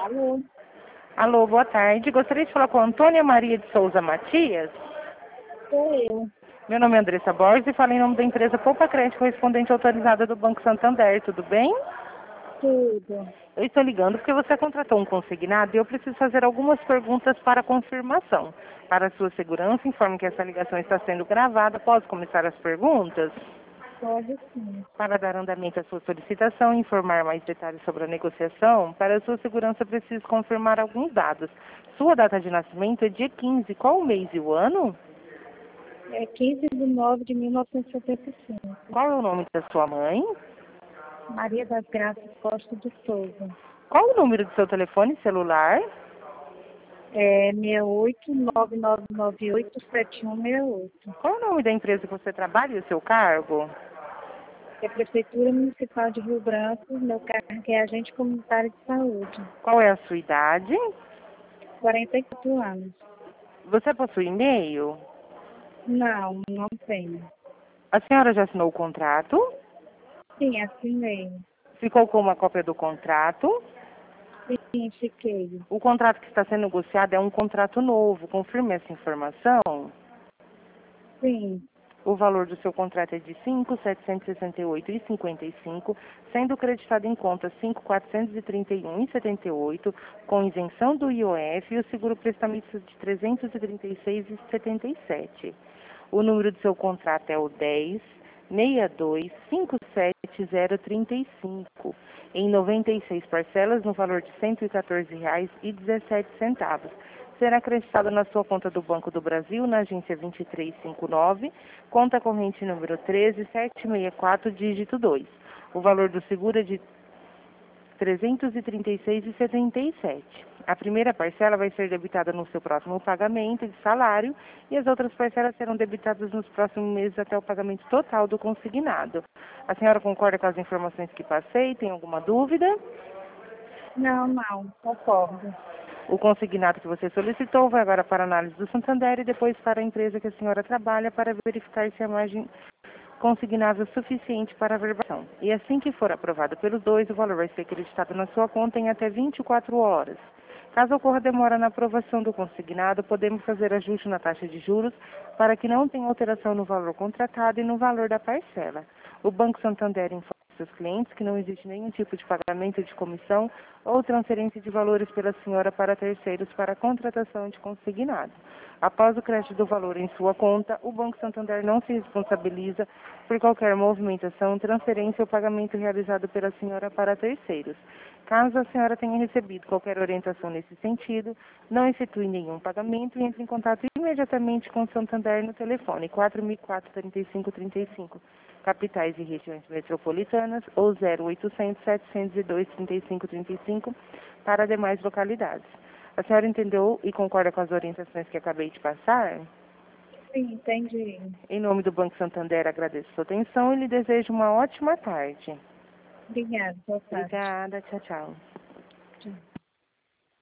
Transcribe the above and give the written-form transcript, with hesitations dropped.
Alô, Alô, boa tarde. Gostaria de falar com a Antônia Maria de Souza Matias. sou eu. Meu nome é Andressa Borges e falo em nome da empresa Poupa Crédito, correspondente autorizada do Banco Santander. Tudo bem? Tudo. Eu estou ligando porque você contratou um consignado e eu preciso fazer algumas perguntas para confirmação. Para a sua segurança, informe que essa ligação está sendo gravada. Posso começar as perguntas? Pode sim. Para dar andamento à sua solicitação e informar mais detalhes sobre a negociação, para a sua segurança, preciso confirmar alguns dados. Sua data de nascimento é dia 15. Qual o mês e o ano? É 15/9/1975. Qual é o nome da sua mãe? Maria das Graças Costa de Souza. Qual o número do seu telefone celular? É 6899987168. Qual o nome da empresa que você trabalha e o seu cargo? É a Prefeitura Municipal de Rio Branco. Meu cargo é agente comunitário de saúde. Qual é a sua idade? 44 anos. Você possui e-mail? Não, não tenho. A senhora já assinou o contrato? Sim, assinei. Ficou com uma cópia do contrato? Sim, fiquei. O contrato que está sendo negociado é um contrato novo. Confirme essa informação. Sim, O valor do seu contrato é de R$ 5.768,55, sendo creditado em conta R$ 5.431,78, com isenção do IOF e o seguro prestamento de R$ 336,77. O número do seu contrato é o 10.62.57035, em 96 parcelas, no valor de R$ 114,17. Será acreditado na sua conta do Banco do Brasil, na agência 2359, conta corrente número 13764, dígito 2. O valor do seguro é de R$ 336,77. A primeira parcela vai ser debitada no seu próximo pagamento de salário e as outras parcelas serão debitadas nos próximos meses até o pagamento total do consignado. A senhora concorda com as informações que passei? Tem alguma dúvida? não, concordo. O consignado que você solicitou vai agora para a análise do Santander e depois para a empresa que a senhora trabalha para verificar se a margem consignável suficiente para a verbação. E assim que for aprovado pelos dois, o valor vai ser acreditado na sua conta em até 24 horas. Caso ocorra demora na aprovação do consignado, podemos fazer ajuste na taxa de juros para que não tenha alteração no valor contratado e no valor da parcela. O Banco Santander informa seus clientes que não existe nenhum tipo de pagamento de comissão ou transferência de valores pela senhora para terceiros para a contratação de consignado. Após o crédito do valor em sua conta, o Banco Santander não se responsabiliza por qualquer movimentação, transferência ou pagamento realizado pela senhora para terceiros. Caso a senhora tenha recebido qualquer orientação nesse sentido, não efetue nenhum pagamento e entre em contato imediatamente com o Santander no telefone 4004-3535, capitais e regiões metropolitanas, ou 0800-702-3535 para demais localidades. A senhora entendeu e concorda com as orientações que acabei de passar? Sim, entendi. Em nome do Banco Santander, agradeço sua atenção e lhe desejo uma ótima tarde. Obrigada, boa tarde. Obrigada, tchau, tchau.